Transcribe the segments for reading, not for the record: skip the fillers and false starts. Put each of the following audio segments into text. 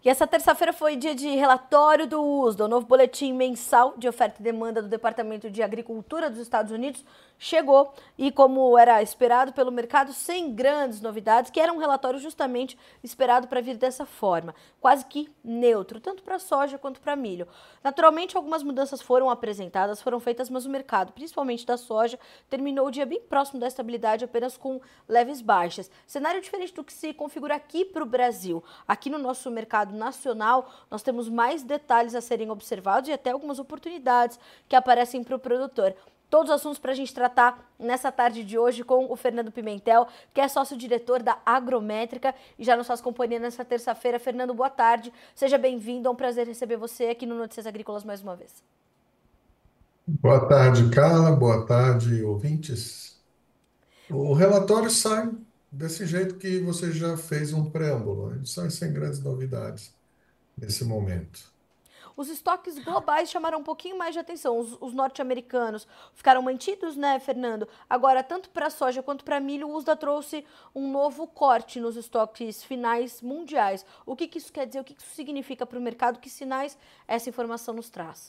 E essa terça-feira foi dia de relatório do USDA, o novo boletim mensal de oferta e demanda do Departamento de Agricultura dos Estados Unidos chegou e, como era esperado pelo mercado, sem grandes novidades, que era um relatório justamente esperado para vir dessa forma, quase que neutro, tanto para soja quanto para milho. Naturalmente, algumas mudanças foram apresentadas, foram feitas, mas o mercado, principalmente da soja, terminou o dia bem próximo da estabilidade, apenas com leves baixas. Cenário diferente do que se configura aqui para o Brasil. Aqui no nosso mercado nacional, nós temos mais detalhes a serem observados e até algumas oportunidades que aparecem para o produtor. Todos os assuntos para a gente tratar nessa tarde de hoje com o Fernando Pimentel, que é sócio-diretor da Agrométrica e já nos faz companhia nessa terça-feira. Fernando, boa tarde. Seja bem-vindo. É um prazer receber você aqui no Notícias Agrícolas mais uma vez. Boa tarde, Carla. Boa tarde, ouvintes. O relatório sai desse jeito que você já fez um preâmbulo. Ele sai sem grandes novidades nesse momento. Os estoques globais chamaram um pouquinho mais de atenção. Os norte-americanos ficaram mantidos, né, Fernando? Agora, tanto para soja quanto para milho, o USDA trouxe um novo corte nos estoques finais mundiais. O que isso quer dizer? O que isso significa para o mercado? Que sinais essa informação nos traz?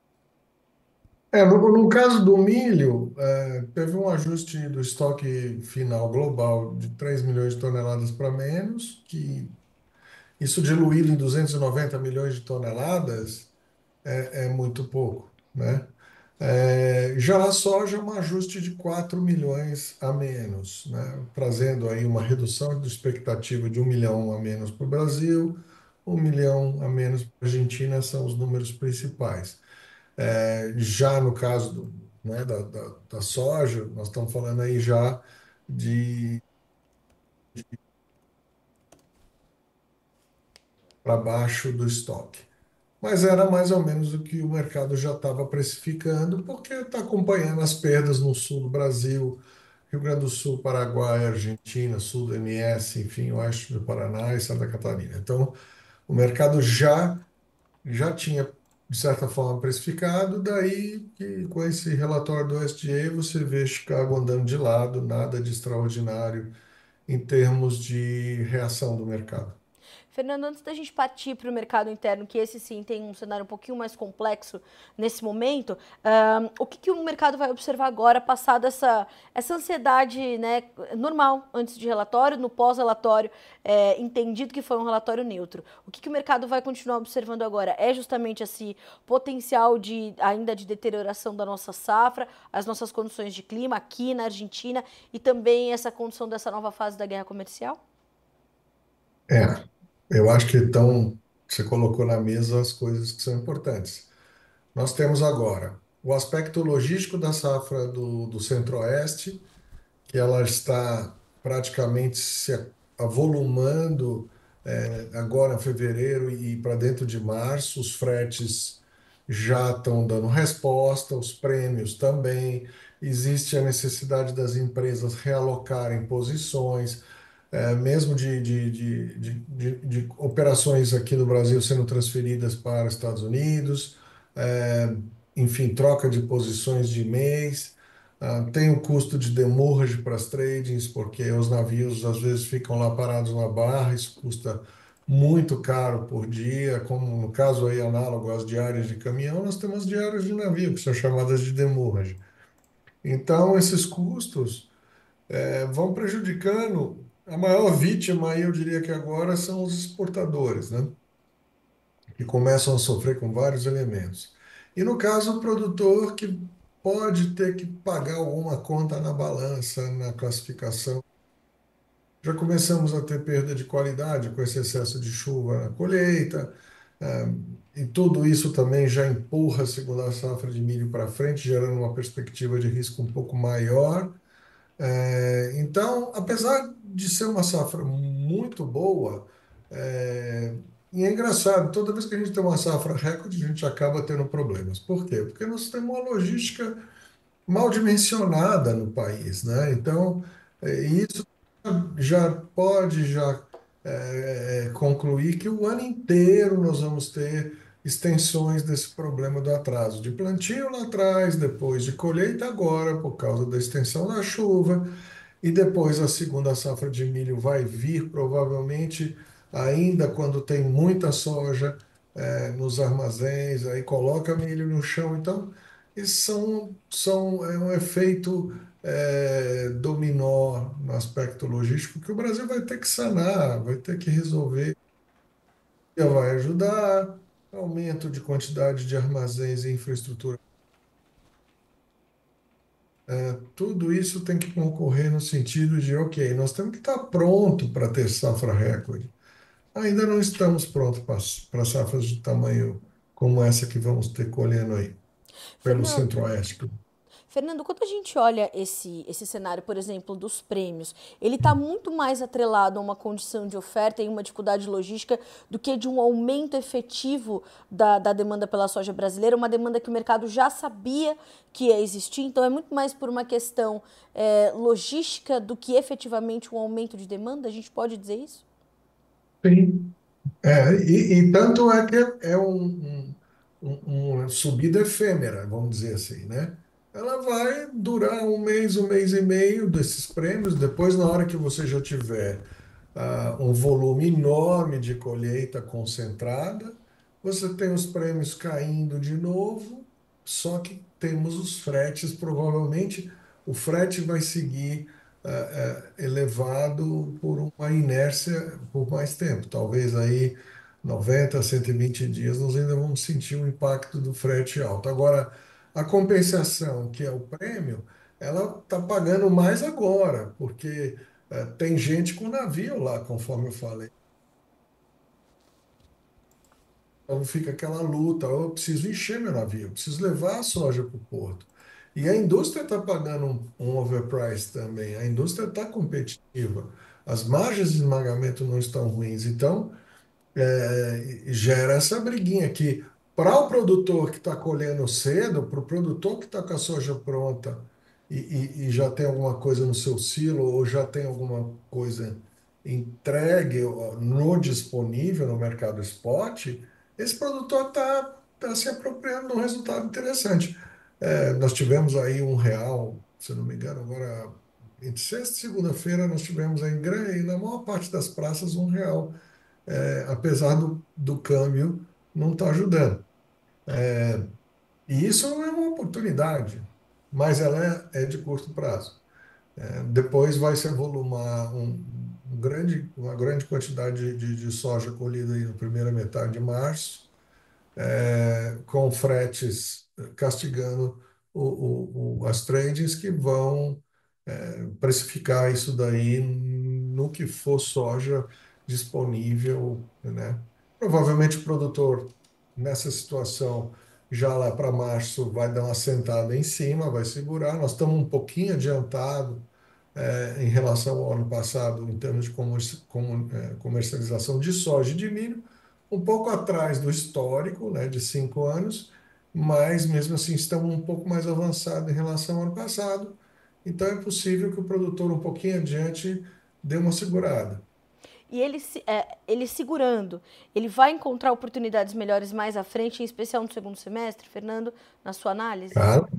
No caso do milho, teve um ajuste do estoque final global de 3 milhões de toneladas para menos, que isso diluído em 290 milhões de toneladas é muito pouco, né? Já a soja, um ajuste de 4 milhões a menos, né? Trazendo aí uma redução de expectativa de 1 milhão a menos para o Brasil, 1 milhão a menos para a Argentina, são os números principais. Já no caso né, da soja, nós estamos falando aí já de para baixo do estoque. Mas era mais ou menos o que o mercado já estava precificando, porque está acompanhando as perdas no sul do Brasil, Rio Grande do Sul, Paraguai, Argentina, sul do MS, enfim, oeste do Paraná e Santa Catarina. Então, o mercado já tinha, de certa forma, precificado, daí que com esse relatório do USDA você vê Chicago andando de lado, nada de extraordinário em termos de reação do mercado. Fernando, antes da gente partir para o mercado interno, que esse sim tem um cenário um pouquinho mais complexo nesse momento, o que o mercado vai observar agora, passada essa ansiedade, né, normal antes de relatório, no pós-relatório, entendido que foi um relatório neutro? O que o mercado vai continuar observando agora? É justamente esse potencial ainda de deterioração da nossa safra, as nossas condições de clima aqui na Argentina e também essa condição dessa nova fase da guerra comercial? É, eu acho que então você colocou na mesa as coisas que são importantes. Nós temos agora o aspecto logístico da safra do Centro-Oeste, que ela está praticamente se avolumando agora em fevereiro e para dentro de março. Os fretes já estão dando resposta, os prêmios também. Existe a necessidade das empresas realocarem posições, mesmo de operações aqui no Brasil sendo transferidas para os Estados Unidos, é, enfim, troca de posições de mês. Tem o custo de demurrage para as tradings, porque os navios às vezes ficam lá parados na barra, isso custa muito caro por dia, como no caso aí análogo às diárias de caminhão, nós temos diárias de navio, que são chamadas de demurrage. Então, esses custos vão prejudicando. A maior vítima, aí eu diria que agora, são os exportadores, né? Que começam a sofrer com vários elementos. E no caso, o produtor que pode ter que pagar alguma conta na balança, na classificação. Já começamos a ter perda de qualidade com esse excesso de chuva na colheita, e tudo isso também já empurra a segunda safra de milho para frente, gerando uma perspectiva de risco um pouco maior. Então, apesar de ser uma safra muito boa, é, e é engraçado, toda vez que a gente tem uma safra recorde, a gente acaba tendo problemas. Por quê? Porque nós temos uma logística mal dimensionada no país, né? Então, isso já pode concluir que o ano inteiro nós vamos ter extensões desse problema do atraso de plantio lá atrás, depois de colheita agora, por causa da extensão da chuva, e depois a segunda safra de milho vai vir provavelmente ainda quando tem muita soja nos armazéns, aí coloca milho no chão. Então, isso é um efeito dominó no aspecto logístico que o Brasil vai ter que sanar, vai ter que resolver. Vai ajudar, aumento de quantidade de armazéns e infraestrutura. Tudo isso tem que concorrer no sentido de, ok, nós temos que estar pronto para ter safra recorde. Ainda não estamos prontos para safras de tamanho como essa que vamos ter colhendo aí, pelo Fernando, Centro-Oeste. Fernando, quando a gente olha esse cenário, por exemplo, dos prêmios, ele está muito mais atrelado a uma condição de oferta e uma dificuldade logística do que de um aumento efetivo da demanda pela soja brasileira, uma demanda que o mercado já sabia que ia existir, então é muito mais por uma questão logística do que efetivamente um aumento de demanda, a gente pode dizer isso? Sim. E tanto é que é uma subida efêmera, vamos dizer assim, né? Ela vai durar um mês e meio desses prêmios. Depois, na hora que você já tiver um volume enorme de colheita concentrada, você tem os prêmios caindo de novo, só que temos os fretes, provavelmente o frete vai seguir elevado por uma inércia por mais tempo. Talvez aí 90 a 120 dias nós ainda vamos sentir o impacto do frete alto. Agora, a compensação, que é o prêmio, ela está pagando mais agora, porque tem gente com navio lá, conforme eu falei. Então fica aquela luta, eu preciso encher meu navio, eu preciso levar a soja para o porto. E a indústria está pagando um overprice também, a indústria está competitiva, as margens de esmagamento não estão ruins, então gera essa briguinha que para o produtor que está colhendo cedo, para o produtor que está com a soja pronta e já tem alguma coisa no seu silo ou já tem alguma coisa entregue ó, no disponível no mercado spot, esse produtor tá se apropriando de um resultado interessante. Nós tivemos aí R$ 1, se eu não me engano, agora entre sexta e segunda-feira nós tivemos aí, na maior parte das praças R$ 1 apesar do câmbio não estar ajudando. E isso é uma oportunidade, mas ela é de curto prazo. Depois vai se avolumar uma grande quantidade de soja colhida aí na primeira metade de março, com fretes castigando as trades que vão precificar isso daí no que for soja disponível, né? Provavelmente o produtor, nessa situação, já lá para março, vai dar uma sentada em cima, vai segurar. Nós estamos um pouquinho adiantado em relação ao ano passado, em termos de comercialização de soja e de milho, um pouco atrás do histórico, né, de 5 anos, mas mesmo assim estamos um pouco mais avançados em relação ao ano passado. Então é possível que o produtor um pouquinho adiante dê uma segurada. E ele segurando, ele vai encontrar oportunidades melhores mais à frente, em especial no segundo semestre, Fernando, na sua análise? Carla,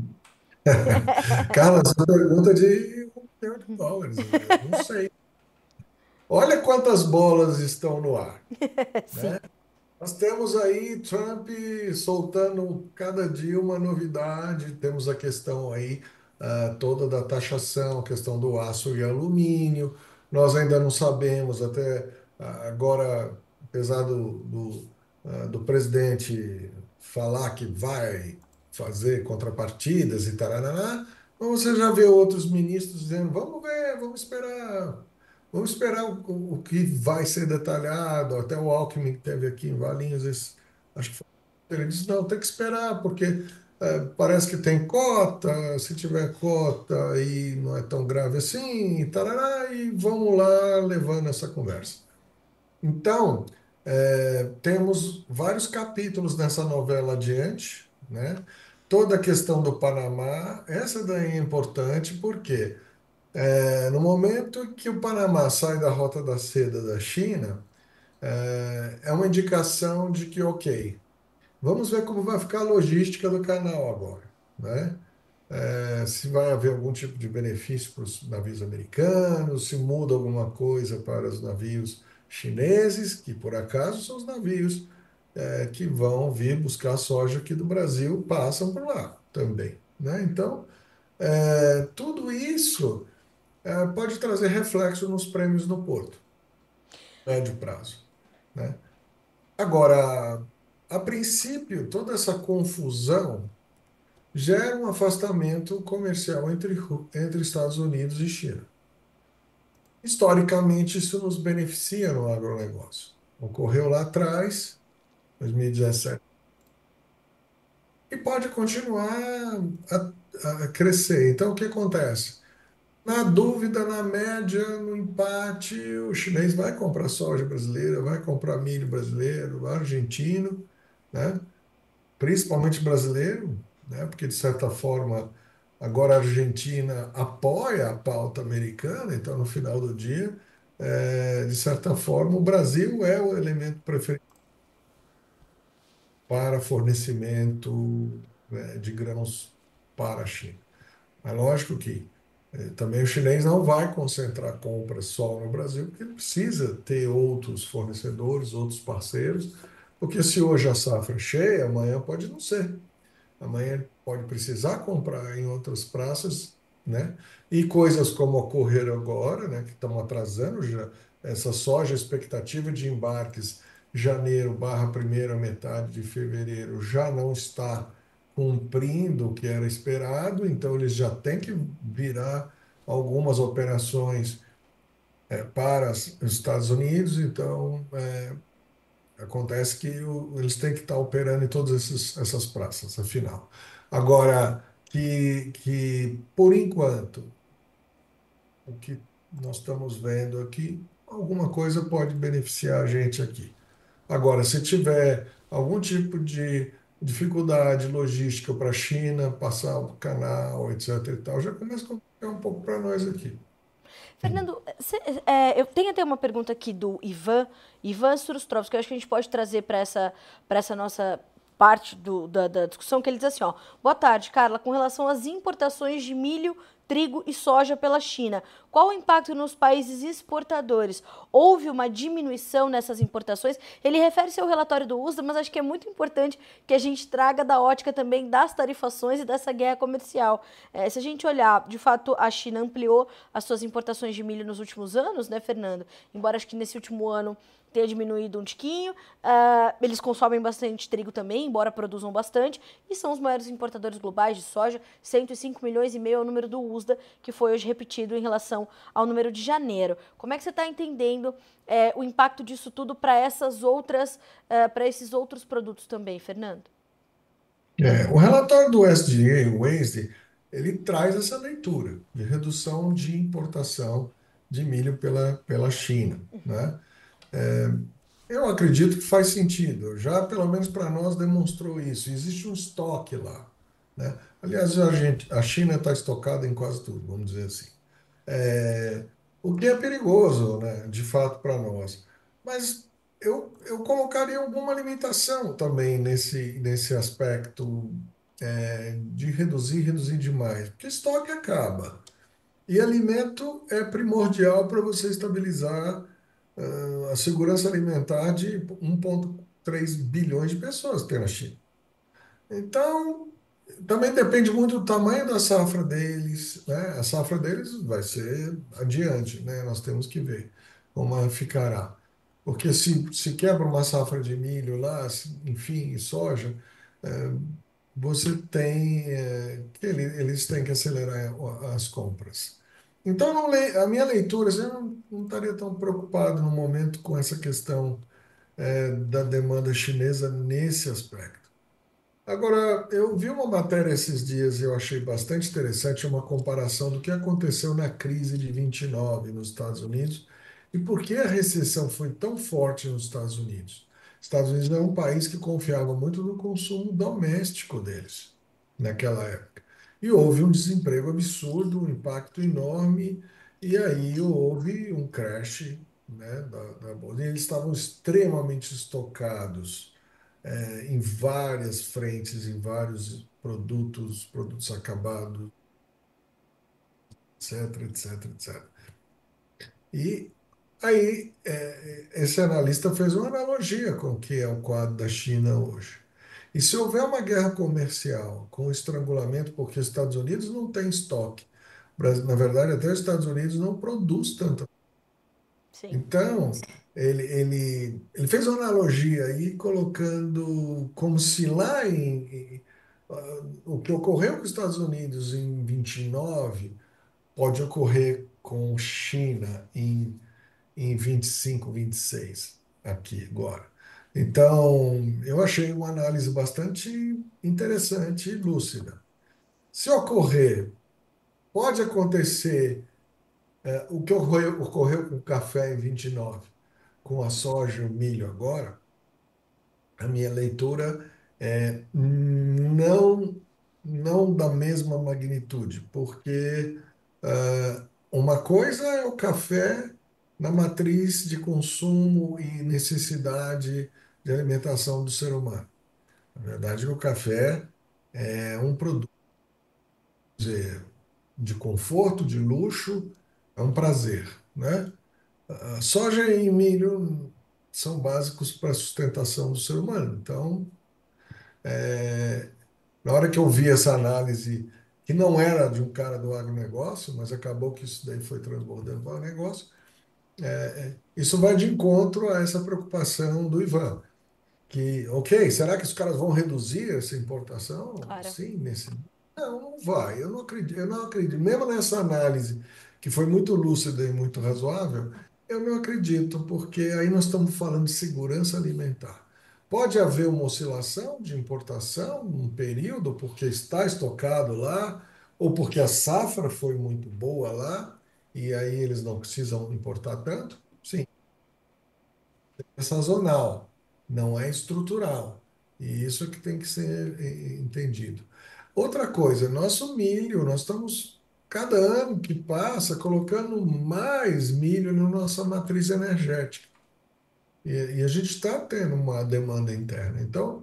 Carla, essa pergunta de US$ 1 milhão, eu não sei. Olha quantas bolas estão no ar, Sim. né? Nós temos aí Trump soltando cada dia uma novidade. Temos a questão aí toda da taxação, a questão do aço e alumínio. Nós ainda não sabemos, até agora, apesar do presidente falar que vai fazer contrapartidas e tal, mas você já vê outros ministros dizendo: vamos ver, vamos esperar. Vamos esperar o que vai ser detalhado. Até o Alckmin que teve aqui em Valinhos, acho que foi, ele disse, não, tem que esperar, porque parece que tem cota, se tiver cota aí não é tão grave assim, e tarará, e vamos lá levando essa conversa. Então, temos vários capítulos nessa novela adiante, né? Toda a questão do Panamá, essa daí é importante, porque no momento que o Panamá sai da Rota da Seda da China, é uma indicação de que, ok, vamos ver como vai ficar a logística do canal agora, né? Se vai haver algum tipo de benefício para os navios americanos, se muda alguma coisa para os navios chineses, que por acaso são os navios que vão vir buscar soja aqui do Brasil, passam por lá também, né? Então, tudo isso pode trazer reflexo nos prêmios no Porto, médio prazo, né? Agora, a princípio, toda essa confusão gera um afastamento comercial entre Estados Unidos e China. Historicamente, isso nos beneficia no agronegócio. Ocorreu lá atrás, 2017, e pode continuar a crescer. Então, o que acontece? Na dúvida, na média, no empate, o chinês vai comprar soja brasileira, vai comprar milho brasileiro, argentino, né? Principalmente brasileiro, né? Porque, de certa forma, agora a Argentina apoia a pauta americana, então, no final do dia, de certa forma, o Brasil é o elemento preferido para fornecimento, de grãos para a China. É lógico que também o chinês não vai concentrar compras só no Brasil, porque ele precisa ter outros fornecedores, outros parceiros, porque se hoje a safra é cheia, amanhã pode não ser. Amanhã ele pode precisar comprar em outras praças, né? E coisas como ocorreram agora, né? Que estão atrasando já essa soja, expectativa de embarques janeiro barra primeira metade de fevereiro já não está cumprindo o que era esperado, então eles já têm que virar algumas operações para os Estados Unidos, então acontece que eles têm que estar operando em todas essas praças, afinal. Agora, por enquanto, o que nós estamos vendo aqui, alguma coisa pode beneficiar a gente aqui. Agora, se tiver algum tipo de dificuldade logística para a China, passar o canal, etc. e tal, já começa a complicar um pouco para nós aqui. Fernando, eu tenho até uma pergunta aqui do Ivan Surustrovski, que eu acho que a gente pode trazer para essa nossa parte da discussão, que ele diz assim, ó, boa tarde, Carla, com relação às importações de milho, trigo e soja pela China, qual o impacto nos países exportadores? Houve uma diminuição nessas importações? Ele refere-se ao relatório do USDA, mas acho que é muito importante que a gente traga da ótica também das tarifações e dessa guerra comercial. Se a gente olhar, de fato, a China ampliou as suas importações de milho nos últimos anos, né, Fernando? Embora acho que nesse último ano tenha diminuído um tiquinho. Eles consomem bastante trigo também, embora produzam bastante, e são os maiores importadores globais de soja, 105 milhões e meio é o número do USDA, que foi hoje repetido em relação ao número de janeiro. Como é que você está entendendo o impacto disso tudo para para esses outros produtos também, Fernando? O relatório do SDA, o WASDE, ele traz essa leitura de redução de importação de milho pela China, né? Eu acredito que faz sentido. Já, pelo menos para nós, demonstrou isso. Existe um estoque lá, né? Aliás, a China está estocada em quase tudo, vamos dizer assim. O que é perigoso, né, de fato, para nós. Mas eu colocaria alguma limitação também nesse aspecto, de reduzir demais, porque estoque acaba. E alimento é primordial para você estabilizar a segurança alimentar de 1,3 bilhões de pessoas que tem na China. Então, também depende muito do tamanho da safra deles, né? A safra deles vai ser adiante, né? Nós temos que ver como ela ficará. Porque se quebra uma safra de milho lá, enfim, e soja, eh, você tem que eles têm que acelerar as compras. Então, a minha leitura, assim, eu não estaria tão preocupado no momento com essa questão da demanda chinesa nesse aspecto. Agora, eu vi uma matéria esses dias e eu achei bastante interessante uma comparação do que aconteceu na crise de 29 nos Estados Unidos e por que a recessão foi tão forte nos Estados Unidos. Estados Unidos é um país que confiava muito no consumo doméstico deles naquela época. E houve um desemprego absurdo, um impacto enorme, e aí houve um crash, né, da bolsa. E eles estavam extremamente estocados em várias frentes, em vários produtos acabados, etc, etc, etc. Aí, esse analista fez uma analogia com o que é o quadro da China hoje. E se houver uma guerra comercial com estrangulamento, porque os Estados Unidos não têm estoque, na verdade, até os Estados Unidos não produz tanto. Sim. Então, ele fez uma analogia aí, colocando como se lá o que ocorreu com os Estados Unidos em 29 pode ocorrer com China em 25, 26 aqui agora. Então, eu achei uma análise bastante interessante e lúcida. Se ocorrer, pode acontecer o que ocorreu com o café em 29, com a soja e o milho agora, a minha leitura é não da mesma magnitude, porque uma coisa é o café na matriz de consumo e necessidade de alimentação do ser humano. Na verdade, o café é um produto de conforto, de luxo, é um prazer, né? A soja e milho são básicos para a sustentação do ser humano. Então, na hora que eu vi essa análise, que não era de um cara do agronegócio, mas acabou que isso daí foi transbordando para o negócio, isso vai de encontro a essa preocupação do Ivan, que, ok, será que os caras vão reduzir essa importação? Claro. Sim, nesse. Não, não vai. Eu não acredito. Eu não acredito. Mesmo nessa análise, que foi muito lúcida e muito razoável, eu não acredito, porque aí nós estamos falando de segurança alimentar. Pode haver uma oscilação de importação, um período, porque está estocado lá, ou porque a safra foi muito boa lá, e aí eles não precisam importar tanto. Sim, é sazonal, não é estrutural. E isso é que tem que ser entendido. Outra coisa, nosso milho, nós estamos, cada ano que passa, colocando mais milho na nossa matriz energética. E a gente está tendo uma demanda interna. Então,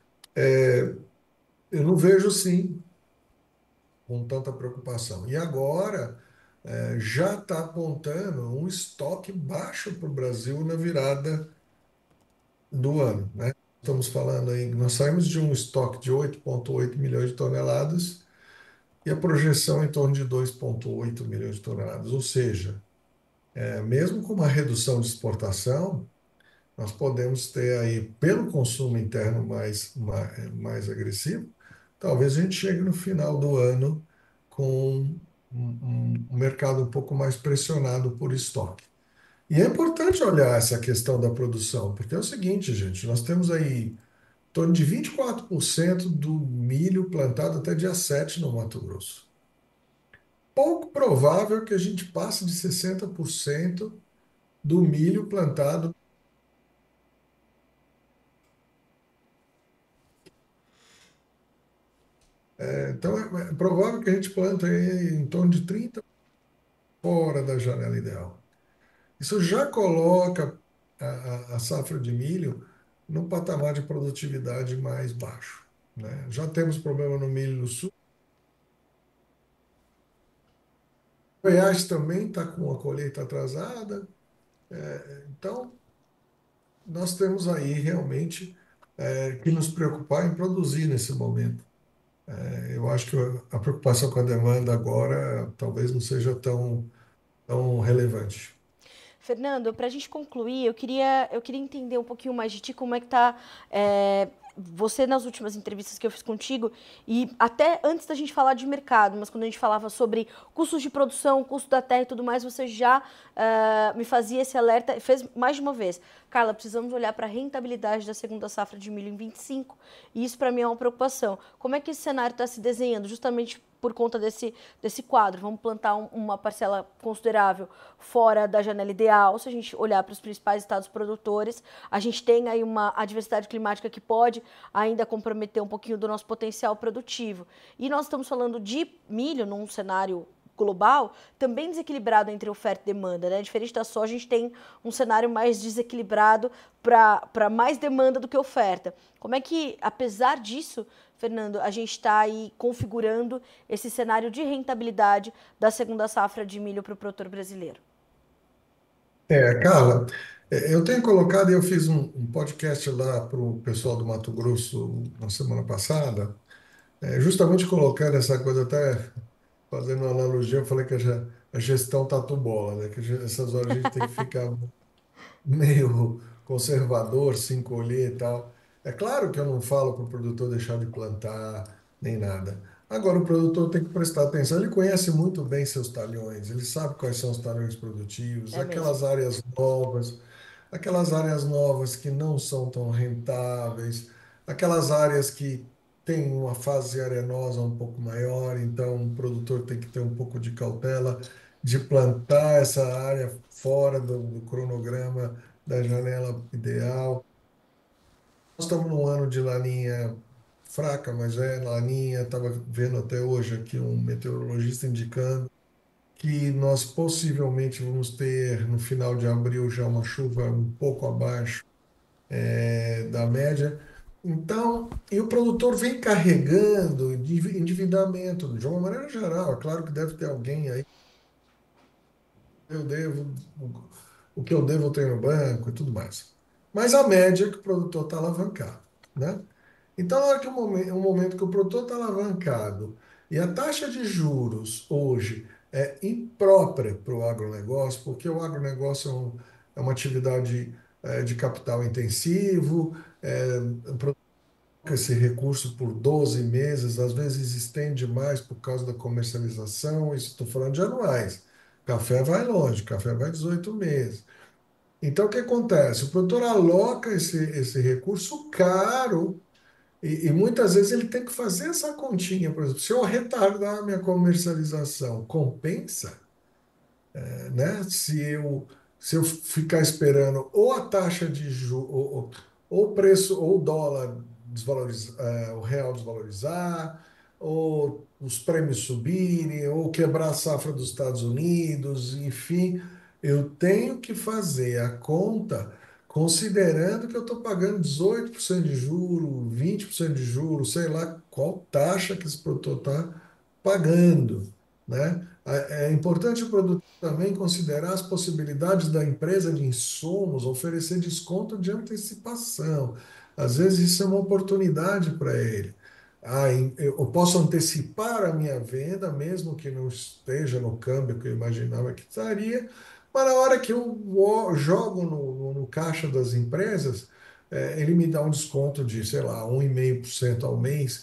eu não vejo assim com tanta preocupação. E agora, já está apontando um estoque baixo para o Brasil na virada do ano, né? Estamos falando aí, nós saímos de um estoque de 8,8 milhões de toneladas e a projeção em torno de 2,8 milhões de toneladas. Ou seja, mesmo com uma redução de exportação, nós podemos ter aí, pelo consumo interno mais agressivo, talvez a gente chegue no final do ano com um mercado um pouco mais pressionado por estoque. E é importante olhar essa questão da produção, porque é o seguinte, gente, nós temos aí em torno de 24% do milho plantado até dia 7 no Mato Grosso. Pouco provável que a gente passe de 60% do milho plantado. Então, é provável que a gente plante aí em torno de 30 fora da janela ideal. Isso já coloca a safra de milho num patamar de produtividade mais baixo, né? Já temos problema no milho no sul. Goiás também está com a colheita atrasada. Então, nós temos aí realmente que nos preocupar em produzir nesse momento. Eu acho que a preocupação com a demanda agora talvez não seja tão relevante. Fernando, para a gente concluir, eu queria entender um pouquinho mais de ti, como é que tá você nas últimas entrevistas que eu fiz contigo, e até antes da gente falar de mercado, mas quando a gente falava sobre custos de produção, custo da terra e tudo mais, você já me fazia esse alerta, fez mais de uma vez. Carla, precisamos olhar para a rentabilidade da segunda safra de milho em 25, e isso para mim é uma preocupação. Como é que esse cenário está se desenhando, justamente por conta desse quadro? Vamos plantar uma parcela considerável fora da janela ideal. Se a gente olhar para os principais estados produtores, a gente tem aí uma adversidade climática que pode ainda comprometer um pouquinho do nosso potencial produtivo. E nós estamos falando de milho num cenário global, também desequilibrado entre oferta e demanda, né? Diferente da soja, a gente tem um cenário mais desequilibrado para mais demanda do que oferta. Como é que, apesar disso, Fernando, a gente está aí configurando esse cenário de rentabilidade da segunda safra de milho para o produtor brasileiro? Carla, eu tenho colocado, e eu fiz um podcast lá para o pessoal do Mato Grosso na semana passada, justamente colocando essa coisa, até fazendo uma analogia, eu falei que a gestão tatu bola, né? Que essas horas a gente tem que ficar meio conservador, se encolher e tal. É claro que eu não falo para o produtor deixar de plantar, nem nada. Agora, o produtor tem que prestar atenção. Ele conhece muito bem seus talhões, ele sabe quais são os talhões produtivos, É mesmo. aquelas áreas novas que não são tão rentáveis, aquelas áreas que têm uma fase arenosa um pouco maior, então o produtor tem que ter um pouco de cautela de plantar essa área fora do cronograma da janela ideal. Nós estamos num ano de laninha fraca, mas é laninha. Estava vendo até hoje aqui um meteorologista indicando que nós possivelmente vamos ter no final de abril já uma chuva um pouco abaixo da média. Então, e o produtor vem carregando endividamento de uma maneira geral. É claro que deve ter alguém aí, eu devo, o que eu devo eu tenho no banco e tudo mais. Mas a média é que o produtor está alavancado, né? Então, na hora que o momento que o produtor está alavancado e a taxa de juros hoje é imprópria para o agronegócio, porque o agronegócio é uma atividade de capital intensivo, esse recurso por 12 meses, às vezes estende mais por causa da comercialização, isso estou falando de anuais. Café vai longe, café vai 18 meses. Então, o que acontece? O produtor aloca esse recurso caro e muitas vezes ele tem que fazer essa continha. Por exemplo, se eu retardar a minha comercialização, compensa? Né? Se eu ficar esperando ou a taxa de juros, ou o preço, ou o dólar desvalorizar, o real desvalorizar, ou os prêmios subirem, ou quebrar a safra dos Estados Unidos, enfim, eu tenho que fazer a conta considerando que eu estou pagando 18% de juro, 20% de juro, sei lá qual taxa que esse produtor está pagando, né? É importante o produtor também considerar as possibilidades da empresa de insumos oferecer desconto de antecipação. Às vezes isso é uma oportunidade para ele. Eu posso antecipar a minha venda, mesmo que não esteja no câmbio que eu imaginava que estaria, mas na hora que eu jogo no caixa das empresas, ele me dá um desconto de, sei lá, 1,5% ao mês,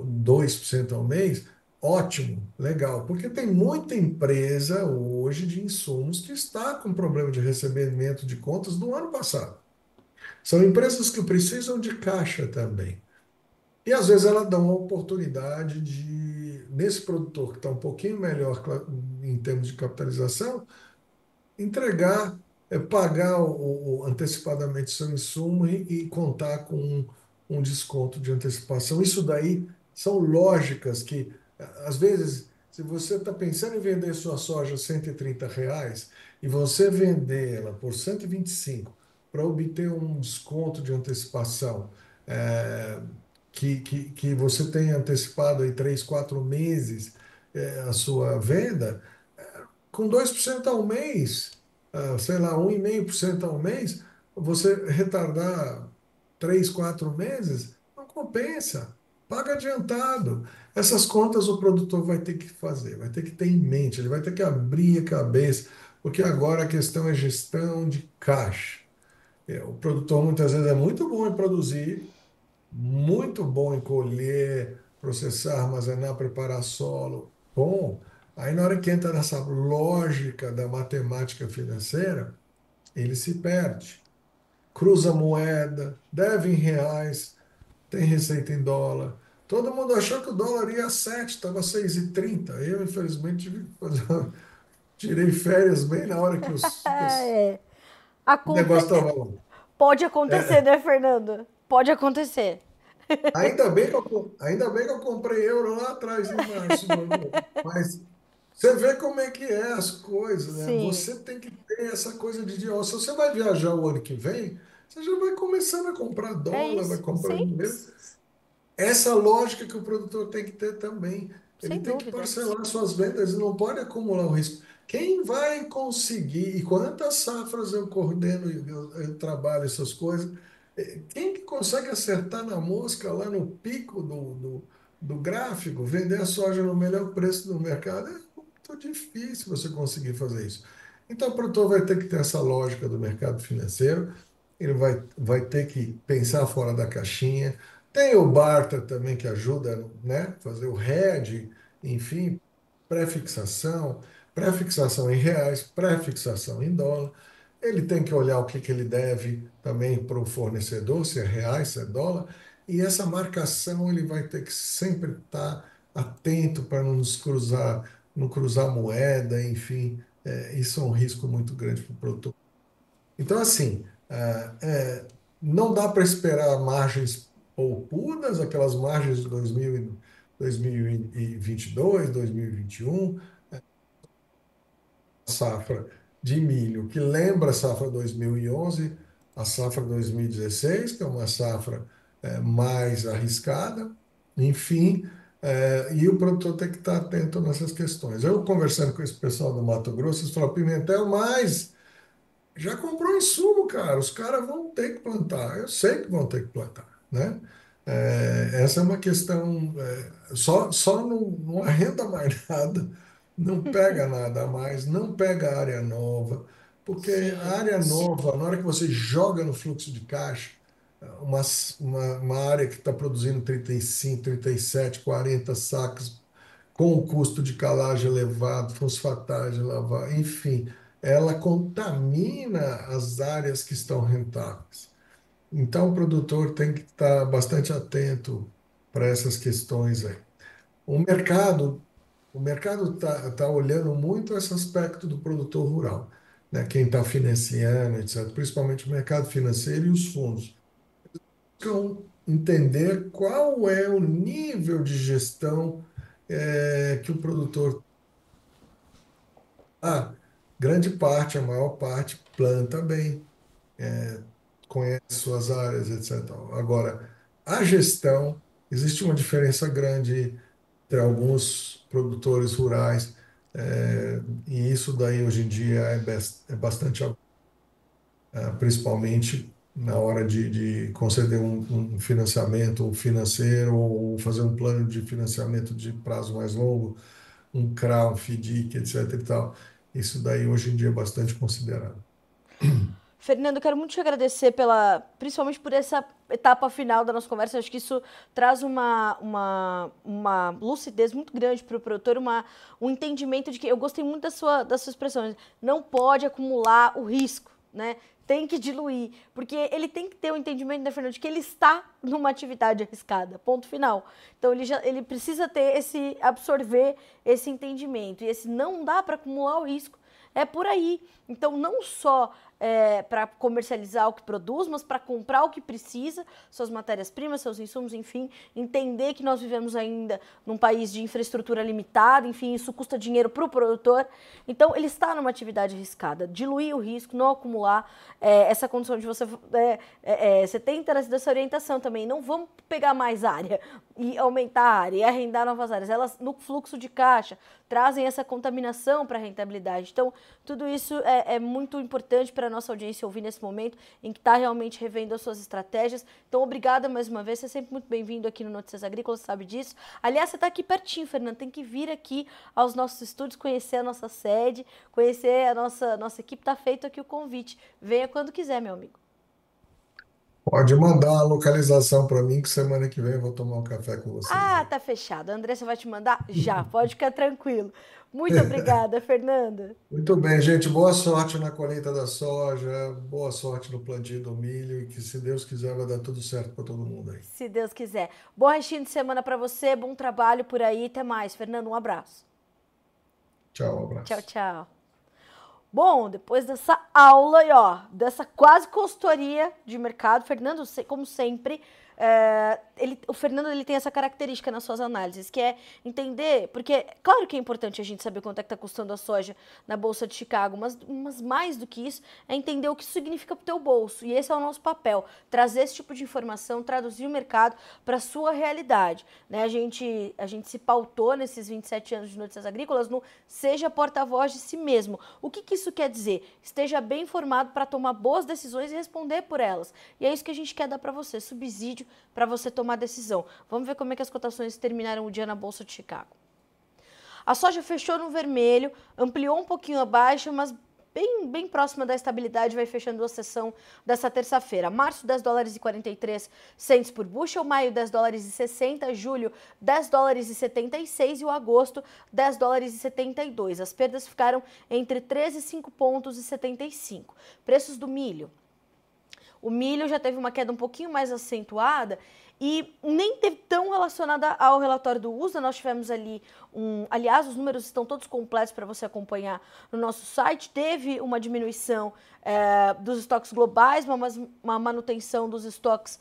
2% ao mês. Ótimo, legal, porque tem muita empresa hoje de insumos que está com problema de recebimento de contas do ano passado. São empresas que precisam de caixa também. E às vezes ela dá uma oportunidade de, nesse produtor que está um pouquinho melhor em termos de capitalização, entregar, pagar antecipadamente seu insumo e contar com um desconto de antecipação. Isso daí são lógicas que, às vezes, se você está pensando em vender sua soja a R$ 130 e você vender ela por 125 para obter um desconto de antecipação, é, que você tenha antecipado aí 3, 4 meses, a sua venda, com 2% ao mês, sei lá, 1,5% ao mês, você retardar 3, 4 meses, não compensa. Paga adiantado. Essas contas o produtor vai ter que fazer, vai ter que ter em mente, ele vai ter que abrir a cabeça, porque agora a questão é gestão de caixa. O produtor muitas vezes é muito bom em produzir, muito bom em colher, processar, armazenar, preparar solo. Bom, aí na hora que entra nessa lógica da matemática financeira, ele se perde. Cruza moeda, deve em reais, tem receita em dólar. Todo mundo achou que o dólar ia a 7, estava 6,30. Eu, infelizmente, tive que tirei férias bem na hora que É. o Aconte... negócio estava lá. Pode acontecer, É, né, Fernando? Pode acontecer. ainda bem que eu comprei euro lá atrás, em março, meu amor. Mas você vê como é que é as coisas, né? Sim. Você tem que ter essa coisa ó, se você vai viajar o ano que vem, você já vai começando a comprar É dólar, vai isso. Sim. comprando mesmo. Essa lógica que o produtor tem que ter também. Ele Sem tem que dúvida. parcelar suas vendas e não pode acumular o risco. Quem vai conseguir, e quantas safras eu coordeno, eu trabalho essas coisas, quem que consegue acertar na mosca lá no pico do gráfico, vender a soja no melhor preço do mercado? É muito difícil você conseguir fazer isso. Então, o produtor vai ter que ter essa lógica do mercado financeiro, ele vai ter que pensar fora da caixinha. Tem o barter também que ajuda, né? Fazer o hedge, enfim, pré-fixação, pré-fixação em reais, pré-fixação em dólar. Ele tem que olhar o que ele deve também para o fornecedor, se é reais, se é dólar. E essa marcação ele vai ter que sempre estar atento para não nos cruzar, não cruzar moeda, enfim. Isso é um risco muito grande para o produtor. Então, assim, não dá para esperar margens poupudas, aquelas margens de 2022, 2021, safra de milho, que lembra a safra 2011, a safra 2016, que é uma safra mais arriscada, enfim, e o produtor tem que estar atento nessas questões. Eu, conversando com esse pessoal do Mato Grosso, eles falaram, Pimentel, mas já comprou insumo, cara. Os caras vão ter que plantar. Eu sei que vão ter que plantar, né? Essa é uma questão. Só não arrenda mais nada, não pega nada a mais, não pega área nova, porque a Sim. área nova, na hora que você joga no fluxo de caixa, uma, uma área que está produzindo 35, 37, 40 sacos com o custo de calagem elevado, fosfatagem, lavar, enfim, ela contamina as áreas que estão rentáveis. Então, o produtor tem que estar bastante atento para essas questões aí. O mercado, o mercado tá olhando muito esse aspecto do produtor rural, né? Quem está financiando, etc. Principalmente o mercado financeiro e os fundos. Buscam entender qual é o nível de gestão que o produtor. Ah, grande parte, a maior parte, planta bem, conhece suas áreas, etc. Agora, a gestão, existe uma diferença grande entre alguns produtores rurais, e isso daí hoje em dia é bastante, principalmente na hora de conceder um financiamento financeiro ou fazer um plano de financiamento de prazo mais longo, um CRA, um FDIC, etc. e tal. Isso daí hoje em dia é bastante considerado. Fernando, quero muito te agradecer principalmente por essa etapa final da nossa conversa. Acho que isso traz uma lucidez muito grande para o produtor, um entendimento de que eu gostei muito da sua expressão. Não pode acumular o risco, né? Tem que diluir, porque ele tem que ter o entendimento, né, Fernando, de que ele está numa atividade arriscada, ponto final. Então ele precisa ter absorver esse entendimento, e esse não dá para acumular o risco. É por aí. Então, não só para comercializar o que produz, mas para comprar o que precisa, suas matérias-primas, seus insumos, enfim, entender que nós vivemos ainda num país de infraestrutura limitada, enfim, isso custa dinheiro para o produtor. Então, ele está numa atividade arriscada. Diluir o risco, não acumular essa condição de você tem dessa orientação também. Não vamos pegar mais área e aumentar a área e arrendar novas áreas. Elas, no fluxo de caixa, trazem essa contaminação para a rentabilidade. Então, tudo isso é muito importante para a nossa audiência ouvir nesse momento em que está realmente revendo as suas estratégias. Então, obrigada mais uma vez. Você é sempre muito bem-vindo aqui no Notícias Agrícolas, sabe disso. Aliás, você está aqui pertinho, Fernando. Tem que vir aqui aos nossos estúdios, conhecer a nossa sede, conhecer a nossa equipe. Está feito aqui o convite. Venha quando quiser, meu amigo. Pode mandar a localização para mim, que semana que vem eu vou tomar um café com vocês Ah, aí. tá fechado. A Andressa vai te mandar já. Pode ficar tranquilo. Muito obrigada, Fernanda. Muito bem, gente. Boa sorte na colheita da soja, boa sorte no plantio do milho e que, se Deus quiser, vai dar tudo certo para todo mundo aí. Se Deus quiser. Bom restinho de semana para você, bom trabalho por aí. Até mais. Fernando, um abraço. Tchau, um Tchau, abraço. tchau. Bom, depois dessa aula e ó, dessa quase consultoria de mercado, Fernando, como sempre, o Fernando ele tem essa característica nas suas análises, que é entender, porque claro que é importante a gente saber quanto é que está custando a soja na Bolsa de Chicago, mas mais do que isso é entender o que isso significa para o teu bolso. E esse é o nosso papel, trazer esse tipo de informação, traduzir o mercado para a sua realidade. Né? A gente se pautou nesses 27 anos de Notícias Agrícolas no seja porta-voz de si mesmo. O que isso quer dizer? Esteja bem informado para tomar boas decisões e responder por elas. E é isso que a gente quer dar para você, subsídio para você tomar decisão. Vamos ver como é que as cotações terminaram o dia na Bolsa de Chicago. A soja fechou no vermelho, ampliou um pouquinho a baixa, mas bem próxima da estabilidade, vai fechando a sessão dessa terça-feira. Março, 10 dólares e 43 cents por bushel, maio, 10 dólares e 60, julho, 10 dólares e 76 e o agosto, 10 dólares e 72. As perdas ficaram entre 13,5 pontos e 75. Preços do milho. O milho já teve uma queda um pouquinho mais acentuada e nem teve tão relacionada ao relatório do USDA. Nós tivemos ali aliás, os números estão todos completos para você acompanhar no nosso site. Teve uma diminuição dos estoques globais, uma manutenção dos estoques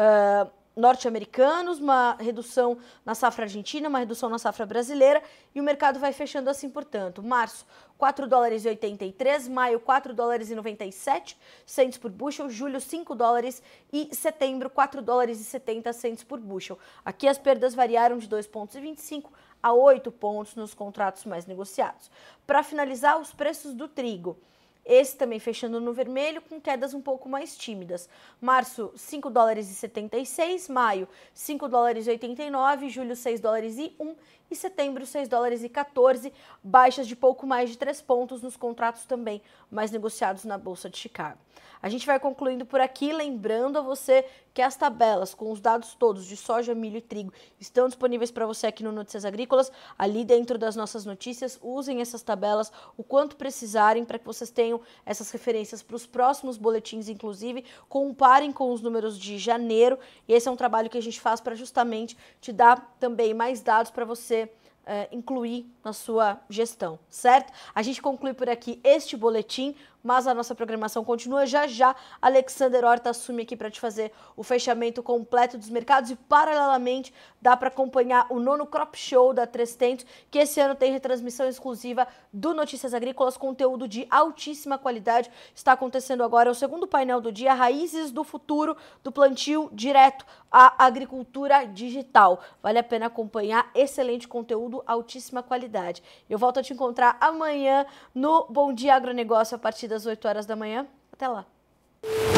norte-americanos, uma redução na safra argentina, uma redução na safra brasileira e o mercado vai fechando assim, portanto. Março, 4 dólares e 83, maio, 4 dólares e 97 cents por bushel, julho, 5 dólares e setembro, 4 dólares e 70 cents por bushel. Aqui as perdas variaram de 2,25 pontos a 8 pontos nos contratos mais negociados. Para finalizar, os preços do trigo. Esse também fechando no vermelho, com quedas um pouco mais tímidas. Março, 5 dólares e 76, maio, 5 dólares e 89, julho, 6 dólares e 1 e setembro, 6 dólares e 14, baixas de pouco mais de 3 pontos nos contratos também mais negociados na Bolsa de Chicago. A gente vai concluindo por aqui, lembrando a você que as tabelas com os dados todos de soja, milho e trigo estão disponíveis para você aqui no Notícias Agrícolas, ali dentro das nossas notícias. Usem essas tabelas o quanto precisarem para que vocês tenham essas referências para os próximos boletins, inclusive, comparem com os números de janeiro. E esse é um trabalho que a gente faz para justamente te dar também mais dados para você incluir na sua gestão, certo? A gente conclui por aqui este boletim, mas a nossa programação continua. Já já, Alexander Horta assume aqui para te fazer o fechamento completo dos mercados e, paralelamente, dá para acompanhar o nono Crop Show da 300, que esse ano tem retransmissão exclusiva do Notícias Agrícolas, conteúdo de altíssima qualidade. Está acontecendo agora o segundo painel do dia, Raízes do Futuro do Plantio Direto à Agricultura Digital. Vale a pena acompanhar, excelente conteúdo, altíssima qualidade. Eu volto a te encontrar amanhã no Bom Dia Agronegócio a partir das 8 horas da manhã. Até lá!